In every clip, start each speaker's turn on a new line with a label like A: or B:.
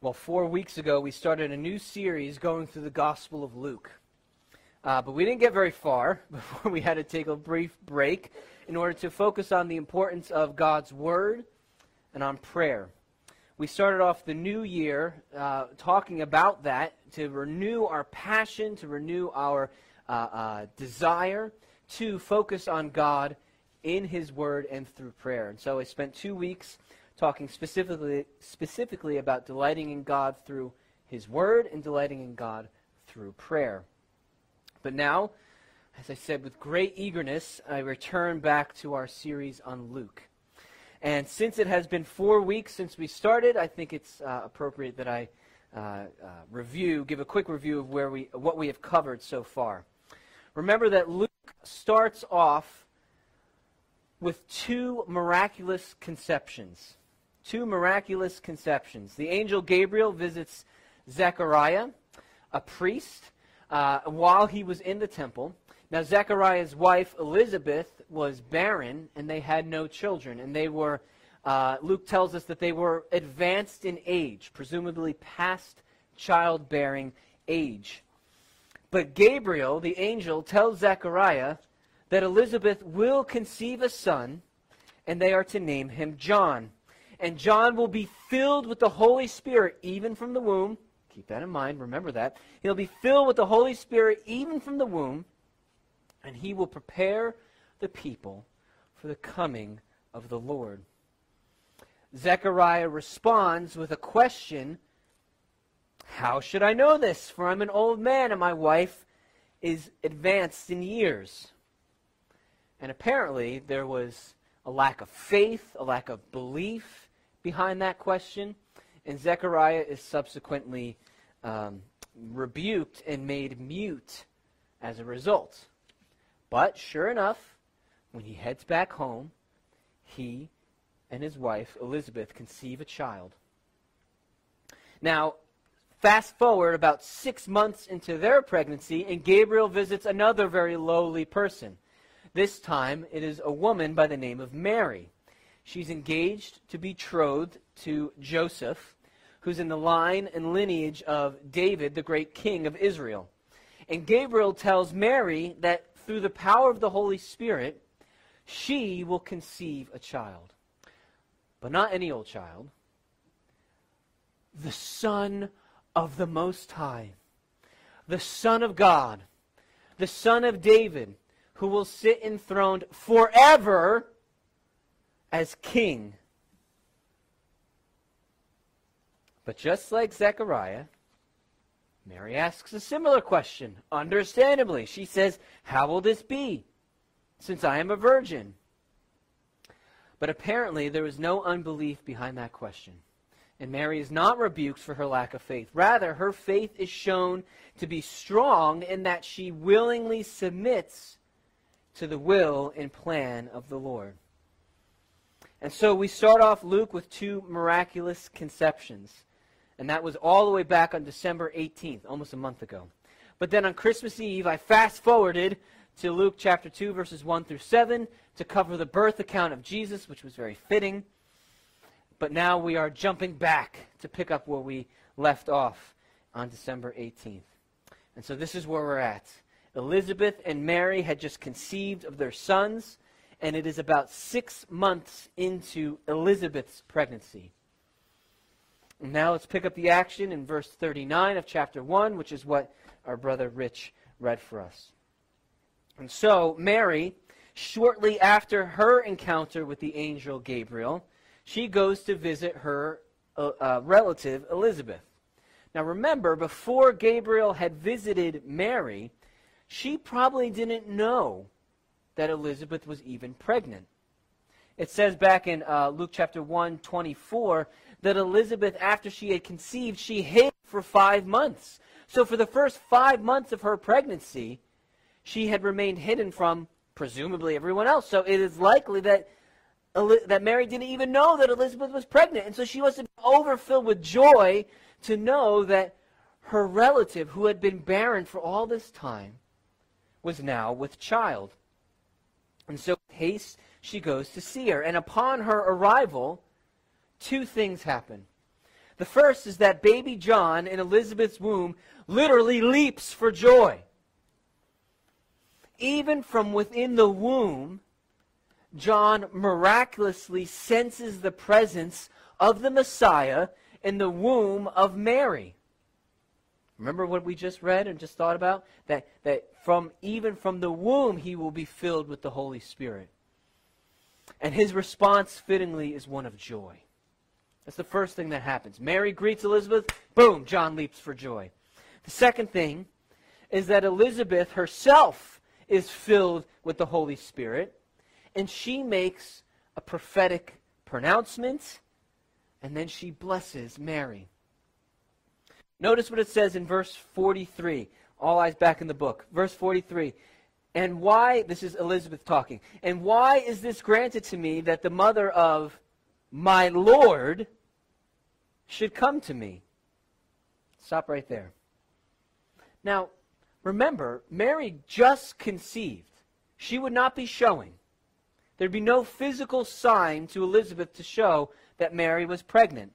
A: Well, 4 weeks ago, we started a new series going through the Gospel of Luke. But we didn't get very far before we had to take a brief break in order to focus on the importance of God's Word and on prayer. We started off the new year talking about that, to renew our passion, to renew our desire to focus on God in His Word and through prayer. And so I spent 2 weeks talking specifically about delighting in God through His Word and delighting in God through prayer. But now, as I said, with great eagerness, I return back to our series on Luke. And since it has been 4 weeks since we started, I think it's appropriate that I give a quick review of what we have covered so far. Remember that Luke starts off with two miraculous conceptions. Two miraculous conceptions. The angel Gabriel visits Zechariah, a priest, while he was in the temple. Now, Zechariah's wife, Elizabeth, was barren, and they had no children. And they were, Luke tells us that they were advanced in age, presumably past childbearing age. But Gabriel, the angel, tells Zechariah that Elizabeth will conceive a son, and they are to name him John. And John will be filled with the Holy Spirit even from the womb. Keep that in mind, remember that. He'll be filled with the Holy Spirit even from the womb, and he will prepare the people for the coming of the Lord. Zechariah responds with a question: how should I know this? For I'm an old man and my wife is advanced in years. And apparently there was a lack of faith, a lack of belief behind that question, and Zechariah is subsequently rebuked and made mute as a result. But sure enough, when he heads back home, he and his wife, Elizabeth, conceive a child. Now, fast forward about 6 months into their pregnancy, and Gabriel visits another very lowly person. This time, it is a woman by the name of Mary. She's engaged to be betrothed to Joseph, who's in the line and lineage of David, the great king of Israel. And Gabriel tells Mary that through the power of the Holy Spirit, she will conceive a child. But not any old child. The Son of the Most High. The Son of God. The Son of David, who will sit enthroned forever as king. But just like Zechariah, Mary asks a similar question. Understandably, she says, how will this be, since I am a virgin? But apparently there was no unbelief behind that question. And Mary is not rebuked for her lack of faith. Rather, her faith is shown to be strong in that she willingly submits to the will and plan of the Lord. And so we start off Luke with two miraculous conceptions. And that was all the way back on December 18th, almost a month ago. But then on Christmas Eve, I fast-forwarded to Luke chapter 2, verses 1 through 7, to cover the birth account of Jesus, which was very fitting. But now we are jumping back to pick up where we left off on December 18th. And so this is where we're at. Elizabeth and Mary had just conceived of their sons, and it is about 6 months into Elizabeth's pregnancy. And now let's pick up the action in verse 39 of chapter 1, which is what our brother Rich read for us. And so Mary, shortly after her encounter with the angel Gabriel, she goes to visit her relative Elizabeth. Now remember, before Gabriel had visited Mary, she probably didn't know that Elizabeth was even pregnant. It says back in Luke chapter 1:24 that Elizabeth, after she had conceived, she hid for 5 months. So for the first 5 months of her pregnancy, she had remained hidden from presumably everyone else. So it is likely that Mary didn't even know that Elizabeth was pregnant. And so she must have been overfilled with joy to know that her relative, who had been barren for all this time, was now with child. And so with haste she goes to see her. And upon her arrival, two things happen. The first is that baby John in Elizabeth's womb literally leaps for joy. Even from within the womb, John miraculously senses the presence of the Messiah in the womb of Mary. Remember what we just read and just thought about? That even from the womb he will be filled with the Holy Spirit. And his response fittingly is one of joy. That's the first thing that happens. Mary greets Elizabeth, boom, John leaps for joy. The second thing is that Elizabeth herself is filled with the Holy Spirit, and she makes a prophetic pronouncement, and then she blesses Mary. Notice what it says in verse 43. All eyes back in the book. Verse 43. And why, this is Elizabeth talking, and why is this granted to me that the mother of my Lord should come to me? Stop right there. Now, remember, Mary just conceived. She would not be showing. There'd be no physical sign to Elizabeth to show that Mary was pregnant.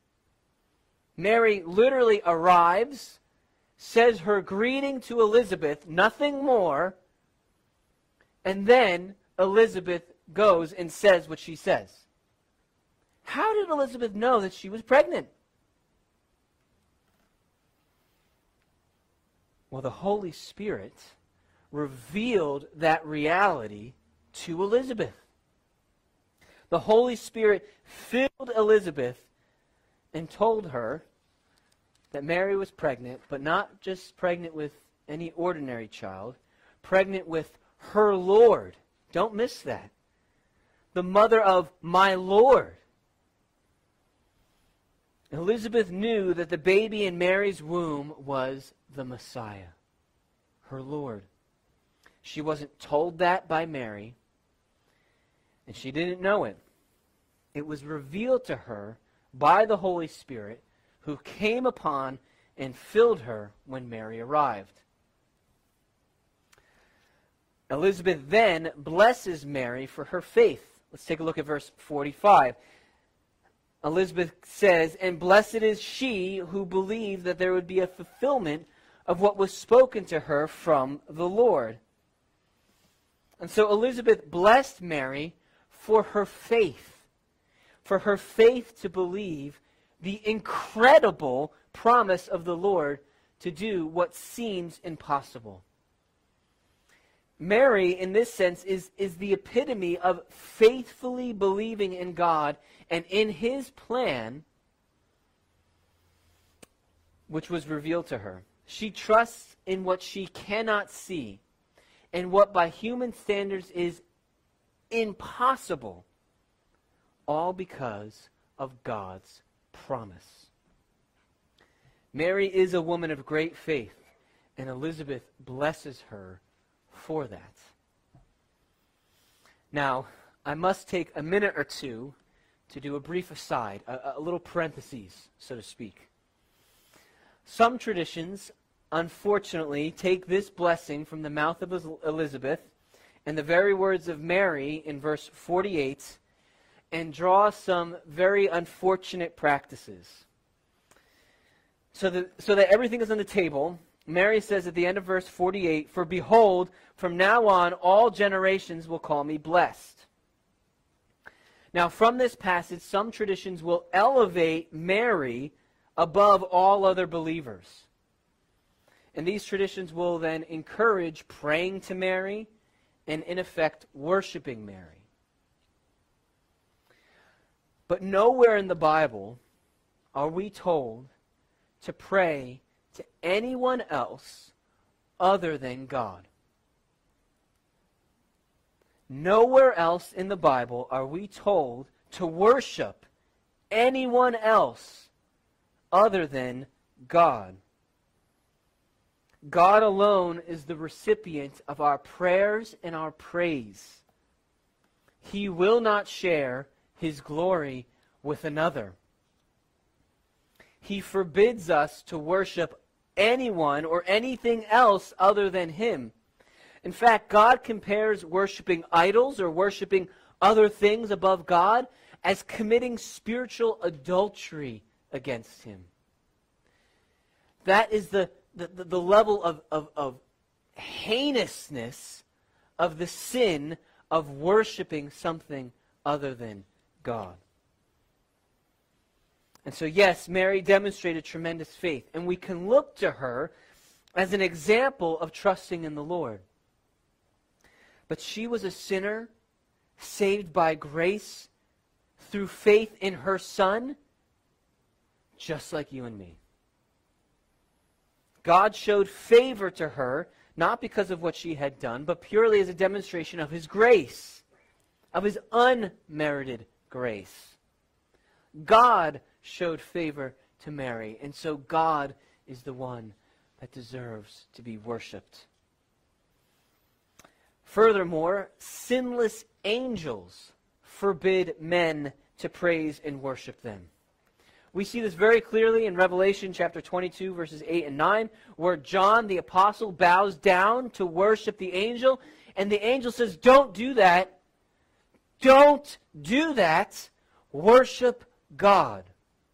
A: Mary literally arrives, says her greeting to Elizabeth, nothing more, and then Elizabeth goes and says what she says. How did Elizabeth know that she was pregnant? Well, the Holy Spirit revealed that reality to Elizabeth. The Holy Spirit filled Elizabeth and told her that Mary was pregnant, but not just pregnant with any ordinary child, pregnant with her Lord. Don't miss that. The mother of my Lord. Elizabeth knew that the baby in Mary's womb was the Messiah, her Lord. She wasn't told that by Mary, and she didn't know it. It was revealed to her by the Holy Spirit, who came upon and filled her when Mary arrived. Elizabeth then blesses Mary for her faith. Let's take a look at verse 45. Elizabeth says, and blessed is she who believed that there would be a fulfillment of what was spoken to her from the Lord. And so Elizabeth blessed Mary for her faith to believe the incredible promise of the Lord to do what seems impossible. Mary, in this sense, is the epitome of faithfully believing in God and in His plan, which was revealed to her. She trusts in what she cannot see and what by human standards is impossible, all because of God's promise. Mary is a woman of great faith, and Elizabeth blesses her for that. Now, I must take a minute or two to do a brief aside, a little parentheses, so to speak. Some traditions, unfortunately, take this blessing from the mouth of Elizabeth and the very words of Mary in verse 48 and draw some very unfortunate practices. So that everything is on the table, Mary says at the end of verse 48, for behold, from now on all generations will call me blessed. Now from this passage, some traditions will elevate Mary above all other believers. And these traditions will then encourage praying to Mary and in effect worshiping Mary. But nowhere in the Bible are we told to pray to anyone else other than God. Nowhere else in the Bible are we told to worship anyone else other than God. God alone is the recipient of our prayers and our praise. He will not share His glory with another. He forbids us to worship anyone or anything else other than Him. In fact, God compares worshiping idols or worshiping other things above God as committing spiritual adultery against him. That is the level of heinousness of the sin of worshiping something other than God. And so, yes, Mary demonstrated tremendous faith, and we can look to her as an example of trusting in the Lord. But she was a sinner saved by grace through faith in her Son, just like you and me. God showed favor to her, not because of what she had done, but purely as a demonstration of His grace, of His unmerited grace. God showed favor to Mary, and so God is the one that deserves to be worshipped. Furthermore, sinless angels forbid men to praise and worship them. We see this very clearly in Revelation chapter 22, verses 8 and 9, where John the apostle bows down to worship the angel, and the angel says, "Don't do that. Don't do that. Worship God."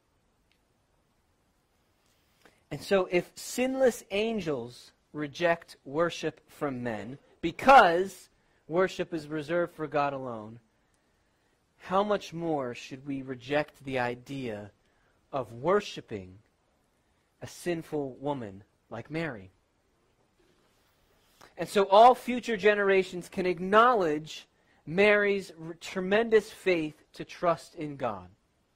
A: And so if sinless angels reject worship from men, because worship is reserved for God alone, how much more should we reject the idea of worshiping a sinful woman like Mary? And so all future generations can acknowledge Mary's tremendous faith to trust in God.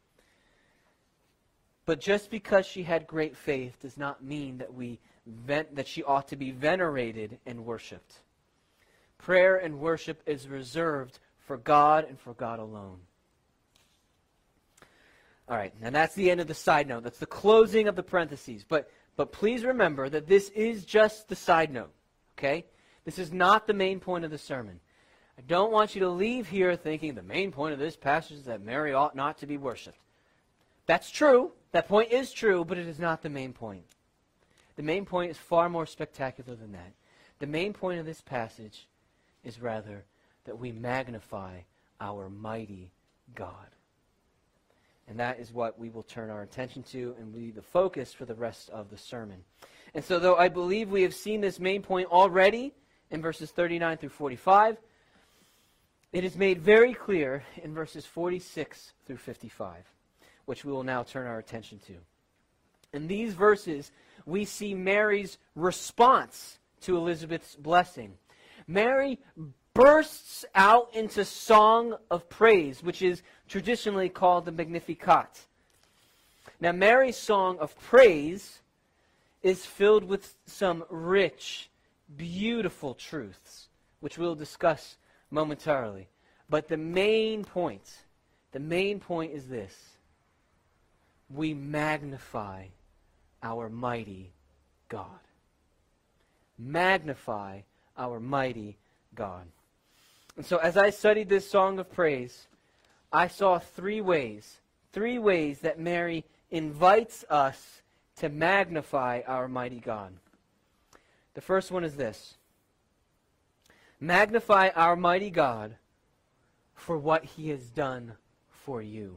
A: But just because she had great faith does not mean that she ought to be venerated and worshipped. Prayer and worship is reserved for God and for God alone. All right, now that's the end of the side note. That's the closing of the parentheses. But please remember that this is just the side note, okay? This is not the main point of the sermon. I don't want you to leave here thinking the main point of this passage is that Mary ought not to be worshipped. That's true. That point is true, but it is not the main point. The main point is far more spectacular than that. The main point of this passage is rather that we magnify our mighty God. And that is what we will turn our attention to and will be the focus for the rest of the sermon. And so though I believe we have seen this main point already in verses 39 through 45, it is made very clear in verses 46 through 55, which we will now turn our attention to. In these verses, we see Mary's response to Elizabeth's blessing. Mary bursts out into song of praise, which is traditionally called the Magnificat. Now, Mary's song of praise is filled with some rich, beautiful truths, which we'll discuss momentarily. But the main point is this: we magnify our mighty God. Magnify our mighty God. And so as I studied this song of praise, I saw three ways that Mary invites us to magnify our mighty God. The first one is this: magnify our mighty God for what He has done for you.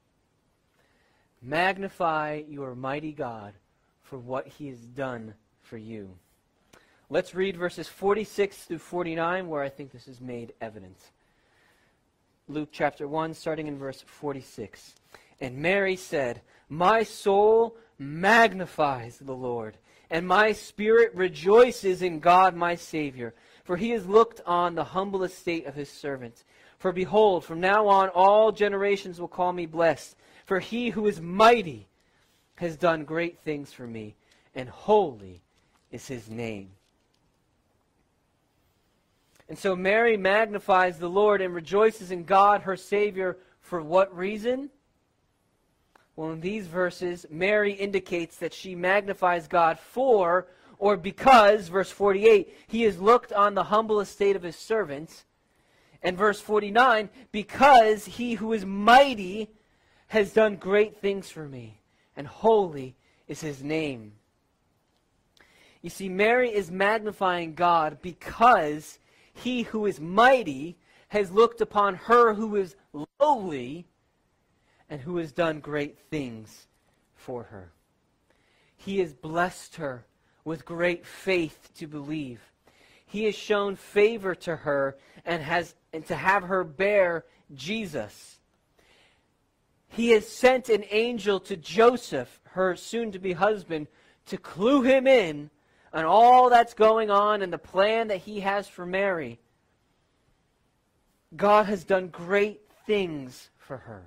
A: Magnify your mighty God for what He has done for you. Let's read verses 46 through 49, where I think this is made evident. Luke chapter 1, starting in verse 46. And Mary said, "My soul magnifies the Lord, and my spirit rejoices in God my Savior, for He has looked on the humble estate of His servant. For behold, from now on all generations will call me blessed. For He who is mighty has done great things for me, and holy is His name." And so Mary magnifies the Lord and rejoices in God, her Savior, for what reason? Well, in these verses, Mary indicates that she magnifies God for, or because, verse 48, He has looked on the humble estate of His servant. And verse 49, because He who is mighty has done great things for me, and holy is His name. You see, Mary is magnifying God because He who is mighty has looked upon her who is lowly and who has done great things for her. He has blessed her with great faith to believe. He has shown favor to her and to have her bear Jesus. He has sent an angel to Joseph, her soon-to-be husband, to clue him in on all that's going on and the plan that he has for Mary. God has done great things for her.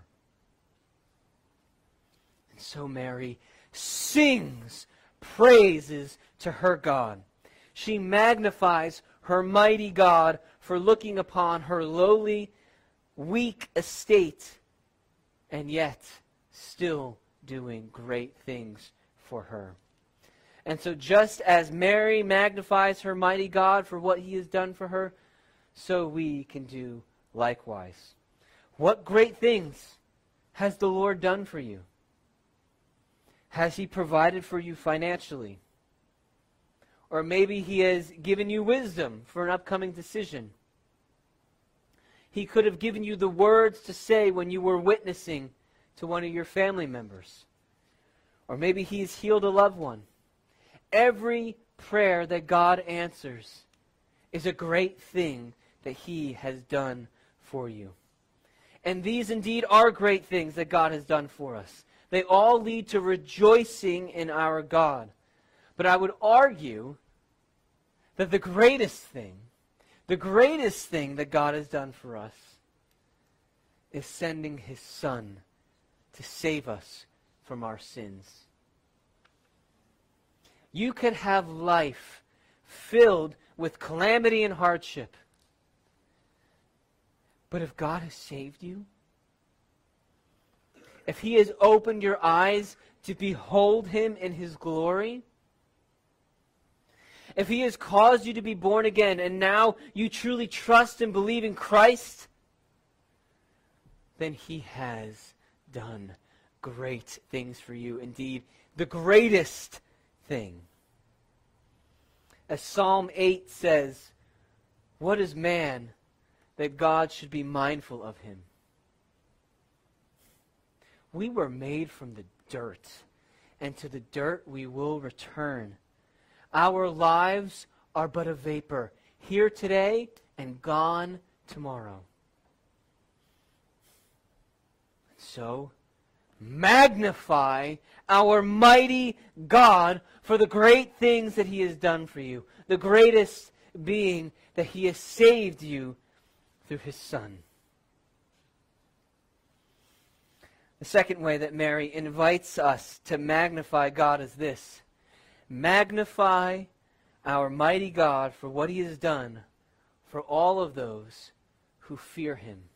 A: And so Mary sings praises to her God. She magnifies her mighty God for looking upon her lowly, weak estate, and yet still doing great things for her. And so just as Mary magnifies her mighty God for what he has done for her, so we can do likewise. What great things has the Lord done for you? Has he provided for you financially? Or maybe he has given you wisdom for an upcoming decision. He could have given you the words to say when you were witnessing to one of your family members. Or maybe he's healed a loved one. Every prayer that God answers is a great thing that he has done for you. And these indeed are great things that God has done for us. They all lead to rejoicing in our God. But I would argue that the greatest thing that God has done for us is sending his Son to save us from our sins. You could have life filled with calamity and hardship. But if God has saved you, if he has opened your eyes to behold him in his glory, if he has caused you to be born again and now you truly trust and believe in Christ, then he has done great things for you. Indeed, the greatest thing. As Psalm 8 says, "What is man that God should be mindful of him?" We were made from the dirt, and to the dirt we will return. Our lives are but a vapor, here today and gone tomorrow. So, magnify our mighty God for the great things that he has done for you. The greatest being that he has saved you through his Son. The second way that Mary invites us to magnify God is this: magnify our mighty God for what he has done for all of those who fear him.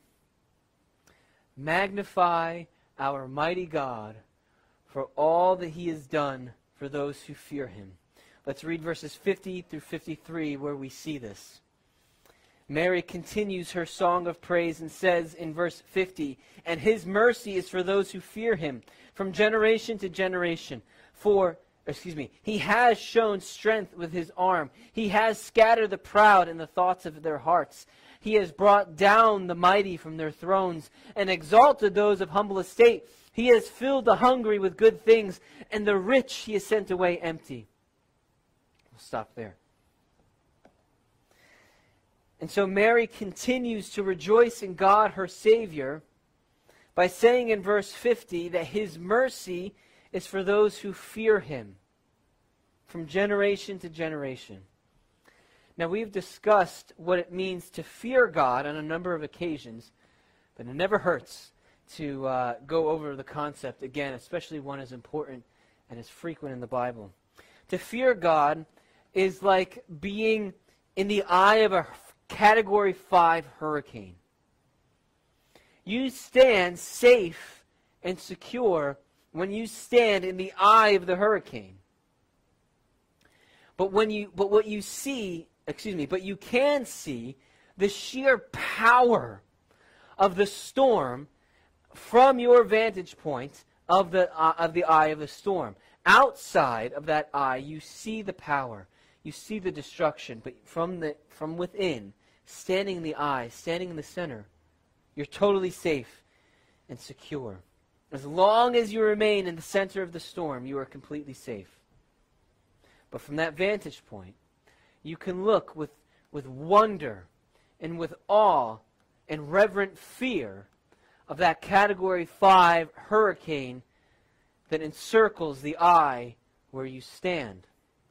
A: Magnify our mighty God for all that he has done for those who fear him. Let's read verses 50 through 53 where we see this. Mary continues her song of praise and says in verse 50, "And his mercy is for those who fear him from generation to generation. He has shown strength with his arm. He has scattered the proud in the thoughts of their hearts. He has brought down the mighty from their thrones and exalted those of humble estate. He has filled the hungry with good things, and the rich he has sent away empty." We'll stop there. And so Mary continues to rejoice in God, her Savior, by saying in verse 50 that his mercy is for those who fear him from generation to generation. Now, we've discussed what it means to fear God on a number of occasions, but it never hurts to go over the concept again, especially one as important and as frequent in the Bible. To fear God is like being in the eye of a Category 5 hurricane. You stand safe and secure when you stand in the eye of the hurricane. But you can see the sheer power of the storm from your vantage point of the eye of the storm. Outside of that eye, you see the power, you see the destruction, but from within, standing in the eye, standing in the center, you're totally safe and secure. As long as you remain in the center of the storm, you are completely safe. But from that vantage point, you can look with wonder and with awe and reverent fear of that Category 5 hurricane that encircles the eye where you stand.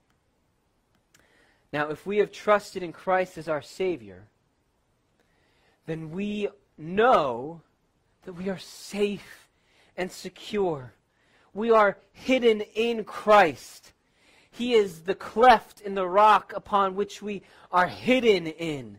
A: Now, if we have trusted in Christ as our Savior, then we know that we are safe and secure. We are hidden in Christ. He is the cleft in the rock upon which we are hidden in.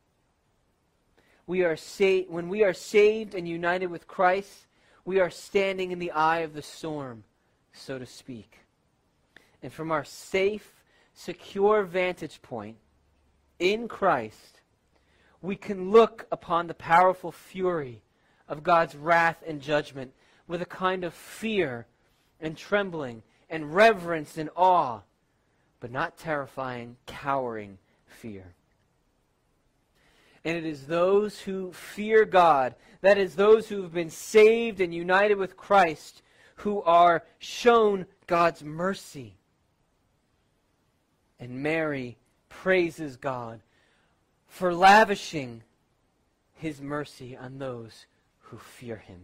A: When we are saved and united with Christ, we are standing in the eye of the storm, so to speak. And from our safe, secure vantage point in Christ, we can look upon the powerful fury of God's wrath and judgment with a kind of fear and trembling and reverence and awe, but not terrifying, cowering fear. And it is those who fear God, that is, those who have been saved and united with Christ, who are shown God's mercy. And Mary praises God for lavishing His mercy on those who fear Him.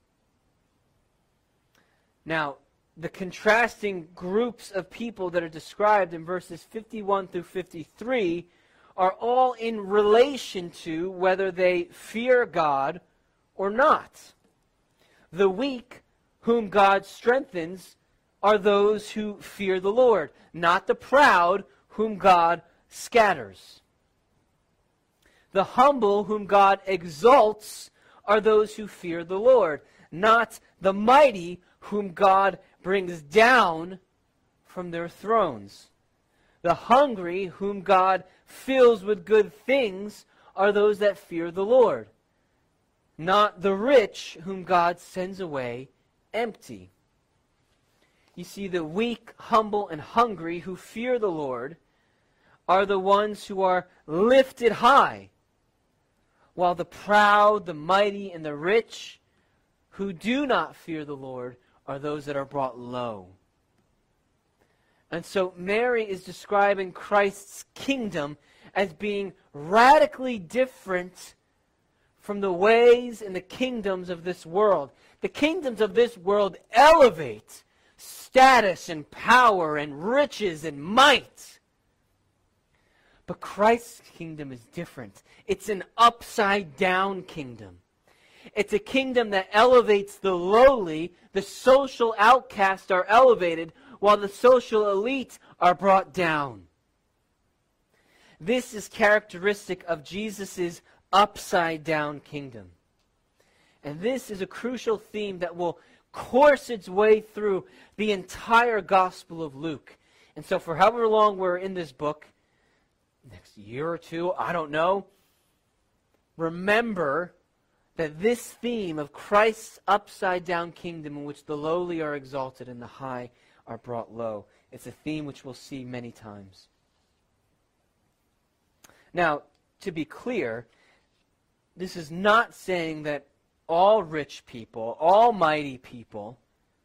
A: Now, the contrasting groups of people that are described in verses 51 through 53 are all in relation to whether they fear God or not. The weak, whom God strengthens, are those who fear the Lord, not the proud, whom God scatters. The humble, whom God exalts, are those who fear the Lord, not the mighty, whom God brings down from their thrones. The hungry, whom God fills with good things, are those that fear the Lord, not the rich, whom God sends away empty. You see, the weak, humble, and hungry who fear the Lord are the ones who are lifted high, while the proud, the mighty, and the rich who do not fear the Lord are those that are brought low. And so Mary is describing Christ's kingdom as being radically different from the ways and the kingdoms of this world. The kingdoms of this world elevate status and power and riches and might. But Christ's kingdom is different. It's an upside-down kingdom. It's a kingdom that elevates the lowly. The social outcasts are elevated, while the social elite are brought down. This is characteristic of Jesus' upside-down kingdom. And this is a crucial theme that will course its way through the entire Gospel of Luke. And so for however long we're in this book, next year or two, I don't know, remember that this theme of Christ's upside-down kingdom in which the lowly are exalted and the high are brought low, it's a theme which we'll see many times. Now, to be clear, this is not saying that all rich people, all mighty people,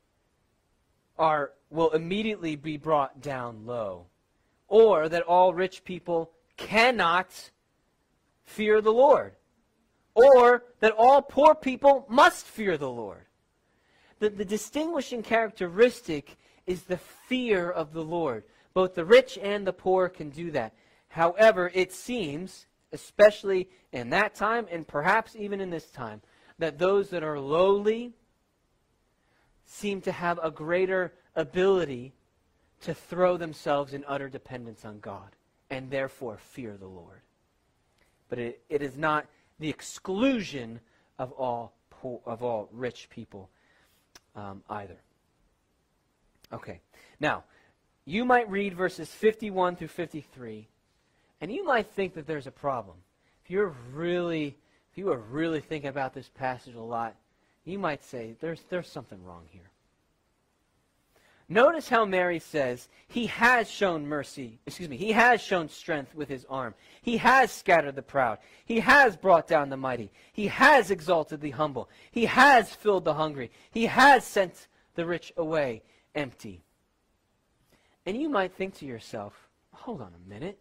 A: will immediately be brought down low, or that all rich people cannot fear the Lord, or that all poor people must fear the Lord. The distinguishing characteristic is the fear of the Lord. Both the rich and the poor can do that. However, it seems, especially in that time, and perhaps even in this time, that those that are lowly seem to have a greater ability to throw themselves in utter dependence on God, and therefore fear the Lord. But it is not the exclusion of all rich people either. Okay, now, you might read verses 51 through 53, and you might think that there's a problem. If you are really thinking about this passage a lot, you might say, there's something wrong here. Notice how Mary says, he has shown he has shown strength with his arm. He has scattered the proud. He has brought down the mighty. He has exalted the humble. He has filled the hungry. He has sent the rich away empty. And you might think to yourself, hold on a minute.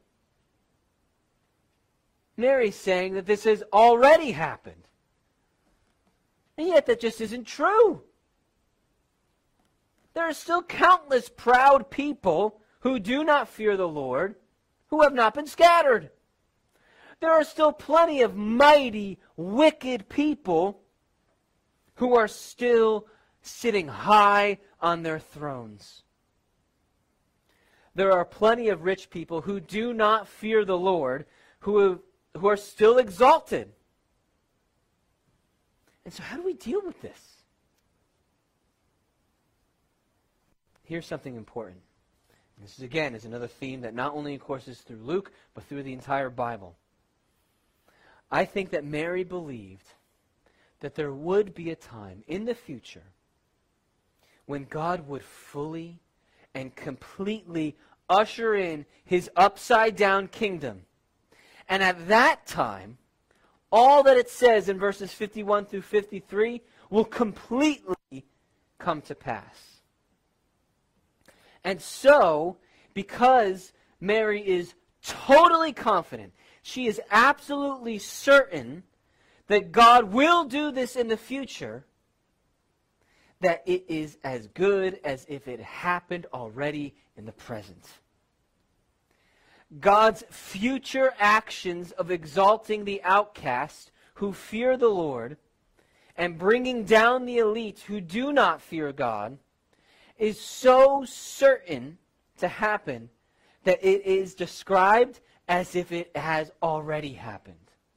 A: Mary's saying that this has already happened. And yet that just isn't true. There are still countless proud people who do not fear the Lord, who have not been scattered. There are still plenty of mighty, wicked people who are still sitting high on their thrones. There are plenty of rich people who do not fear the Lord, who are still exalted. And so how do we deal with this? Here's something important. This is another theme that not only courses through Luke, but through the entire Bible. I think that Mary believed that there would be a time in the future when God would fully and completely usher in his upside-down kingdom. And at that time, all that it says in verses 51 through 53 will completely come to pass. And so, because Mary is totally confident, she is absolutely certain that God will do this in the future, that it is as good as if it happened already in the present. God's future actions of exalting the outcast who fear the Lord and bringing down the elite who do not fear God is so certain to happen that it is described as if it has already happened.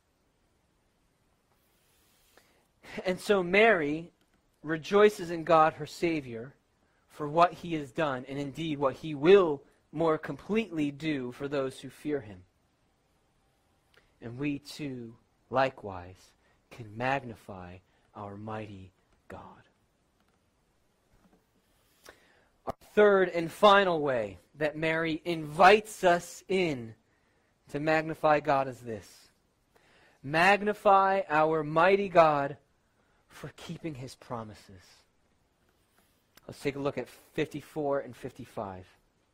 A: And so Mary rejoices in God, her Savior, for what he has done, and indeed what he will more completely do for those who fear him. And we too, likewise, can magnify our mighty God. Our third and final way that Mary invites us in to magnify God is this. Magnify our mighty God for keeping his promises. Let's take a look at 54 and 55.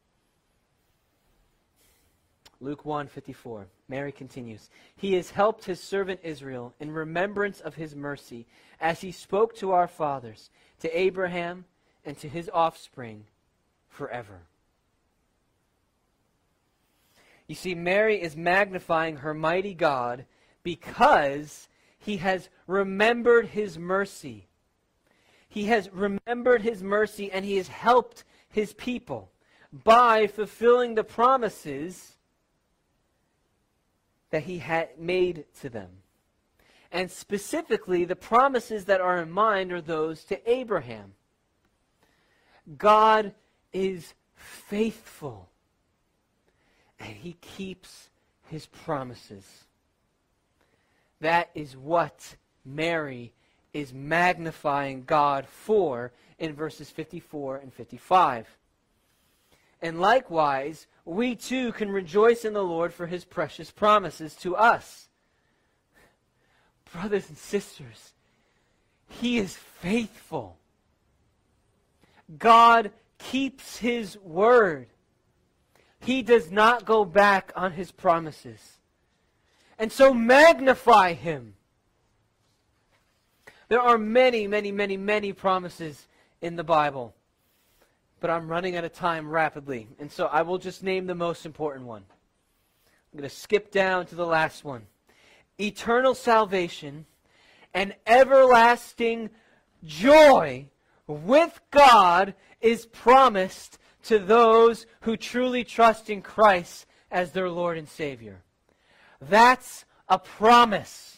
A: Luke 1:54. Mary continues, "He has helped his servant Israel in remembrance of his mercy, as he spoke to our fathers, to Abraham, and to his offspring forever." You see, Mary is magnifying her mighty God because he has remembered his mercy. He has remembered his mercy, and he has helped his people by fulfilling the promises that he had made to them. And specifically, the promises that are in mind are those to Abraham. God is faithful, and he keeps his promises. That is what Mary is magnifying God for in verses 54 and 55. And likewise, we too can rejoice in the Lord for his precious promises to us. Brothers and sisters, he is faithful. God keeps his word. He does not go back on his promises. And so magnify him. There are many, many, many, many promises in the Bible. But I'm running out of time rapidly. And so I will just name the most important one. I'm going to skip down to the last one. Eternal salvation and everlasting joy with God is promised to those who truly trust in Christ as their Lord and Savior. That's a promise.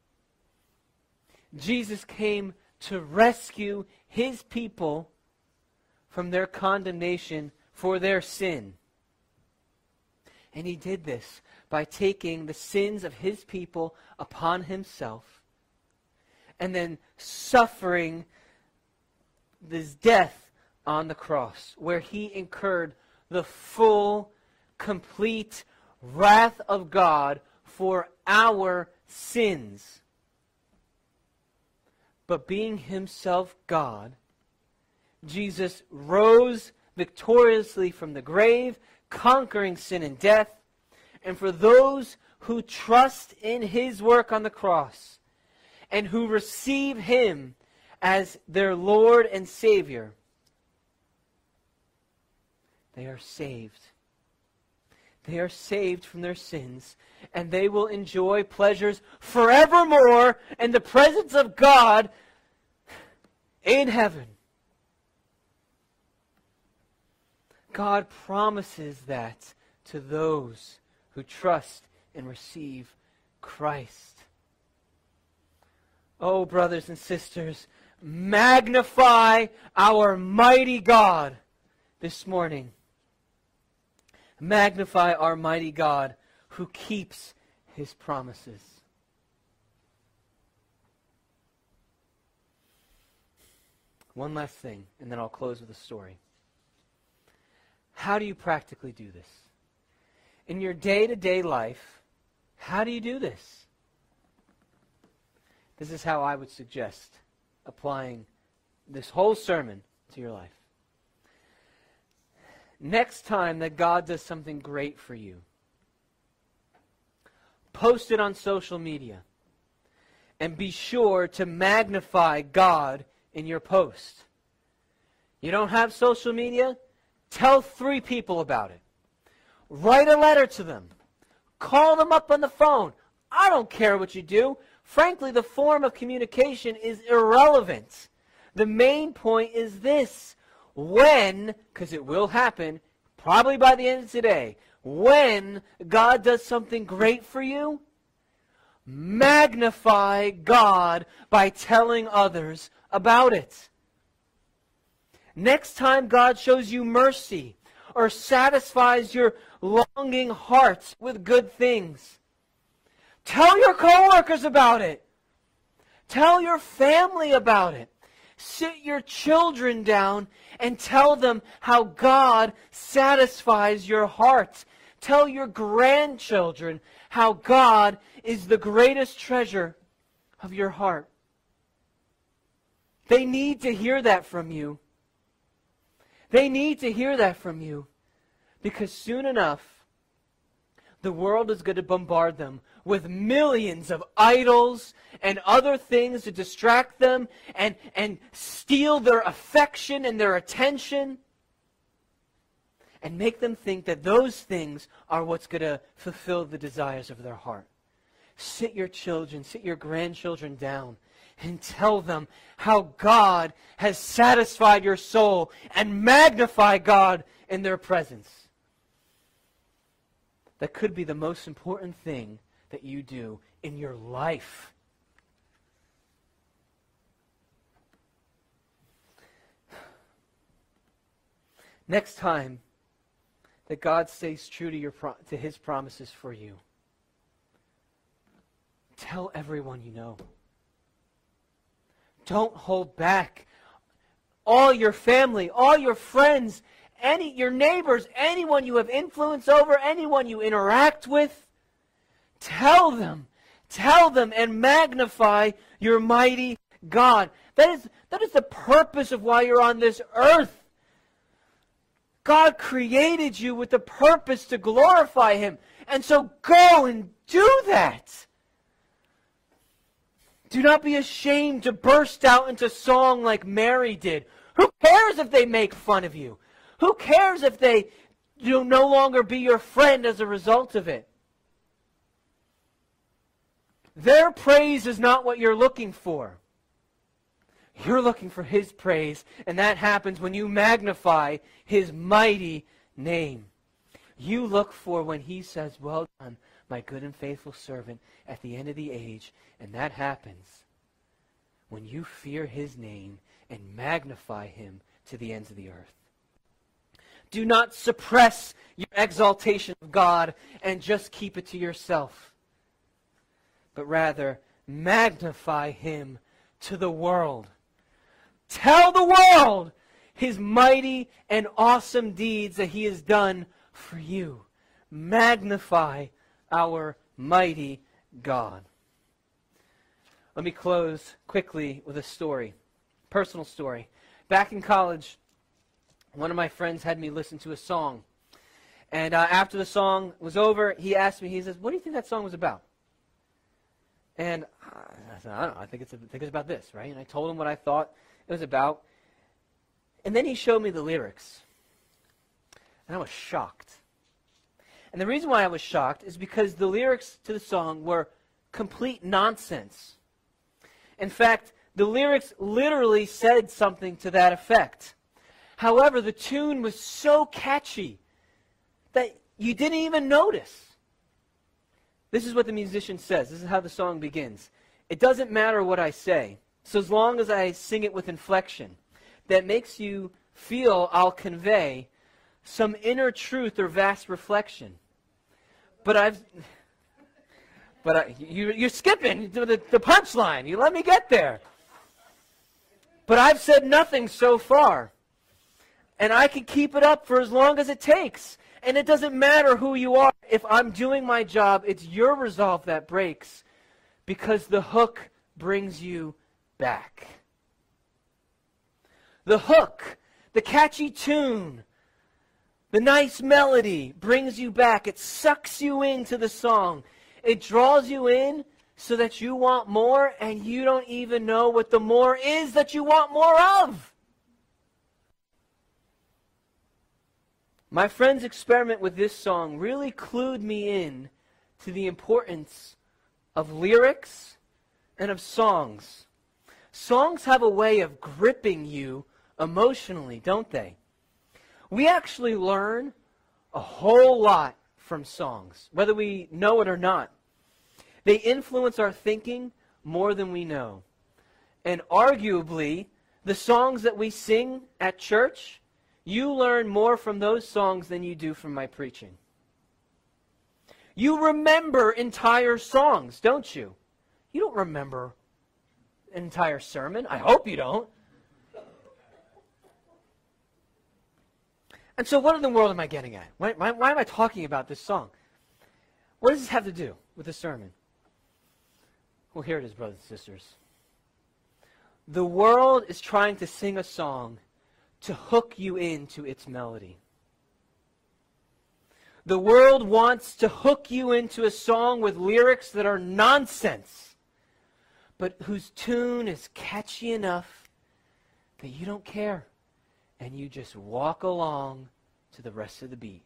A: Jesus came to rescue his people from their condemnation for their sin. And he did this by taking the sins of his people upon himself and then suffering this death on the cross, where he incurred the full, complete wrath of God for our sins. But being himself God, Jesus rose victoriously from the grave, conquering sin and death. And for those who trust in his work on the cross and who receive him as their Lord and Savior, they are saved. They are saved from their sins, and they will enjoy pleasures forevermore in the presence of God in heaven. God promises that to those who trust and receive Christ. Oh, brothers and sisters, magnify our mighty God this morning. Magnify our mighty God who keeps his promises. One last thing, and then I'll close with a story. How do you practically do this? In your day-to-day life, how do you do this? This is how I would suggest applying this whole sermon to your life. Next time that God does something great for you, post it on social media and be sure to magnify God in your post. You don't have social media? Tell 3 people about it. Write a letter to them. Call them up on the phone. I don't care what you do. Frankly, the form of communication is irrelevant. The main point is this. When, because it will happen, probably by the end of today, when God does something great for you, magnify God by telling others about it. Next time God shows you mercy or satisfies your longing heart with good things, tell your coworkers about it. Tell your family about it. Sit your children down and tell them how God satisfies your heart. Tell your grandchildren how God is the greatest treasure of your heart. They need to hear that from you. They need to hear that from you, because soon enough, the world is going to bombard them with millions of idols and other things to distract them and steal their affection and their attention and make them think that those things are what's going to fulfill the desires of their heart. Sit your children, sit your grandchildren down and tell them how God has satisfied your soul and magnify God in their presence. That could be the most important thing that you do in your life. Next time that God stays true to his promises for you, tell everyone you know. Don't hold back. All your family, all your friends, your neighbors, anyone you have influence over, anyone you interact with, tell them and magnify your mighty God. That is the purpose of why you're on this earth. God created you with the purpose to glorify him. And so go and do that. Do not be ashamed to burst out into song like Mary did. Who cares if they make fun of you? Who cares if they no longer be your friend as a result of it? Their praise is not what you're looking for. You're looking for his praise, and that happens when you magnify his mighty name. You look for when he says, "Well done, my good and faithful servant," at the end of the age, and that happens when you fear his name and magnify him to the ends of the earth. Do not suppress your exaltation of God and just keep it to yourself, but rather magnify him to the world. Tell the world His mighty and awesome deeds that He has done for you. Magnify our mighty God. Let me close quickly with a story, personal story. Back in college, one of my friends had me listen to a song. And after the song was over, he asked me, he says, "What do you think that song was about?" And I said, "I don't know, I think it's about this," right? And I told him what I thought it was about. And then he showed me the lyrics. And I was shocked. And the reason why I was shocked is because the lyrics to the song were complete nonsense. In fact, the lyrics literally said something to that effect. However, the tune was so catchy that you didn't even notice. This is what the musician says. This is how the song begins. "It doesn't matter what I say, so as long as I sing it with inflection that makes you feel I'll convey some inner truth or vast reflection. You're skipping the punchline. You let me get there. But I've said nothing so far. And I can keep it up for as long as it takes. And it doesn't matter who you are. If I'm doing my job, it's your resolve that breaks. Because the hook brings you back." The hook, the catchy tune, the nice melody brings you back. It sucks you into the song. It draws you in so that you want more, and you don't even know what the more is that you want more of. My friend's experiment with this song really clued me in to the importance of lyrics and of songs. Songs have a way of gripping you emotionally, don't they? We actually learn a whole lot from songs, whether we know it or not. They influence our thinking more than we know. And arguably, the songs that we sing at church, you learn more from those songs than you do from my preaching. You remember entire songs, don't you? You don't remember an entire sermon. I hope you don't. And so what in the world am I getting at? Why am I talking about this song? What does this have to do with the sermon? Well, here it is, brothers and sisters. The world is trying to sing a song to hook you into its melody. The world wants to hook you into a song with lyrics that are nonsense, but whose tune is catchy enough that you don't care, and you just walk along to the rest of the beat.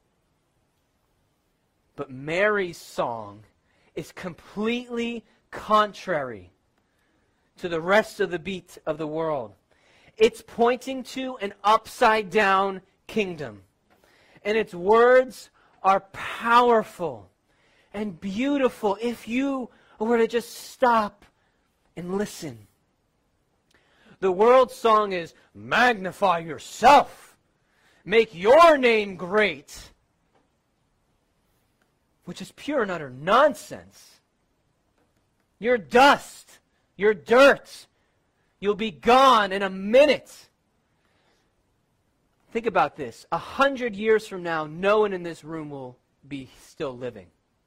A: But Mary's song is completely contrary to the rest of the beat of the world. It's pointing to an upside-down kingdom. And its words are powerful and beautiful if you were to just stop and listen. The world's song is, "Magnify yourself. Make your name great." Which is pure and utter nonsense. You're dust. You're dirt. You'll be gone in a minute. Think about this. 100 years from now, no one in this room will be still living.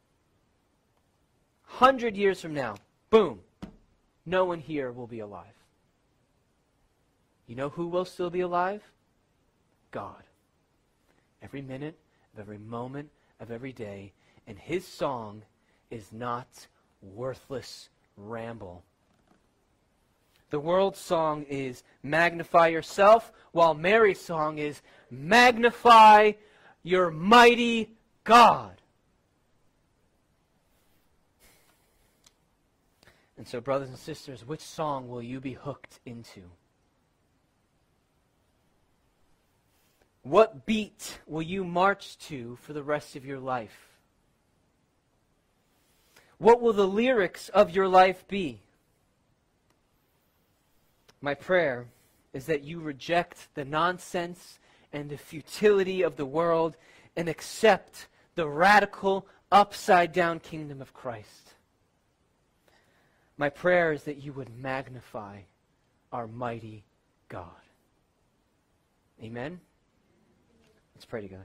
A: 100 years from now, boom, no one here will be alive. You know who will still be alive? God. Every minute of every moment of every day. And His song is not worthless ramble. The world's song is "Magnify yourself," while Mary's song is "Magnify your mighty God." And so, brothers and sisters, which song will you be hooked into? What beat will you march to for the rest of your life? What will the lyrics of your life be? My prayer is that you reject the nonsense and the futility of the world and accept the radical, upside-down kingdom of Christ. My prayer is that you would magnify our mighty God. Amen? Let's pray together.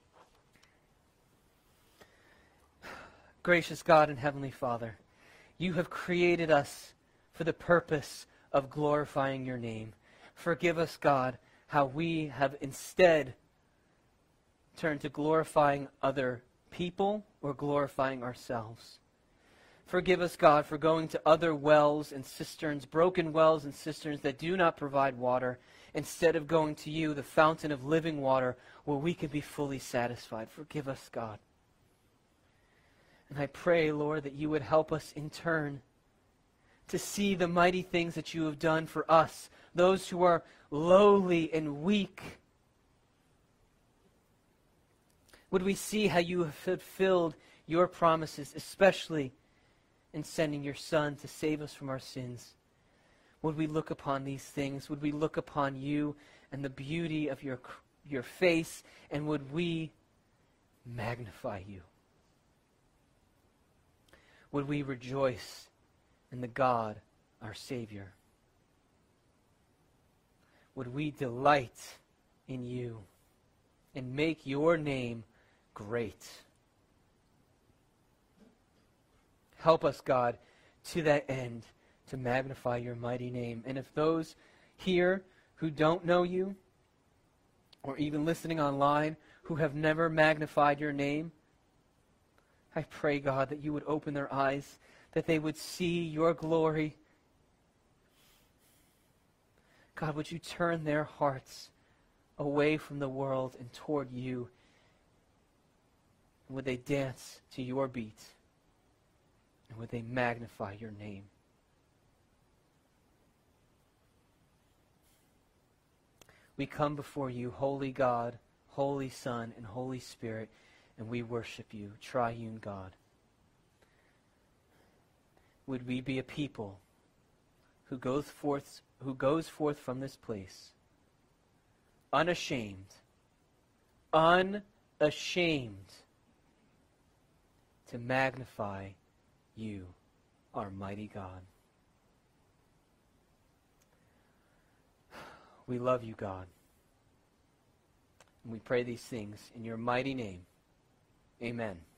A: Gracious God and Heavenly Father, you have created us for the purpose of glorifying your name. Forgive us, God, how we have instead turned to glorifying other people or glorifying ourselves. Forgive us, God, for going to other wells and cisterns, broken wells and cisterns that do not provide water, instead of going to you, the fountain of living water, where we can be fully satisfied. Forgive us, God. And I pray, Lord, that you would help us in turn to see the mighty things that you have done for us, those who are lowly and weak. Would we see how you have fulfilled your promises, especially in sending your Son to save us from our sins? Would we look upon these things? Would we look upon you and the beauty of your face, and would we magnify you? Would we rejoice in the God, our Savior? Would we delight in you and make your name great? Help us, God, to that end, to magnify your mighty name. And if those here who don't know you, or even listening online, who have never magnified your name, I pray, God, that you would open their eyes, that they would see your glory. God, would you turn their hearts away from the world and toward you? And would they dance to your beat? And would they magnify your name? We come before you, holy God, holy Son, and Holy Spirit, and we worship you, triune God. Would we be a people who goes forth from this place unashamed to magnify you, our mighty God. We love you, God. And we pray these things in your mighty name. Amen.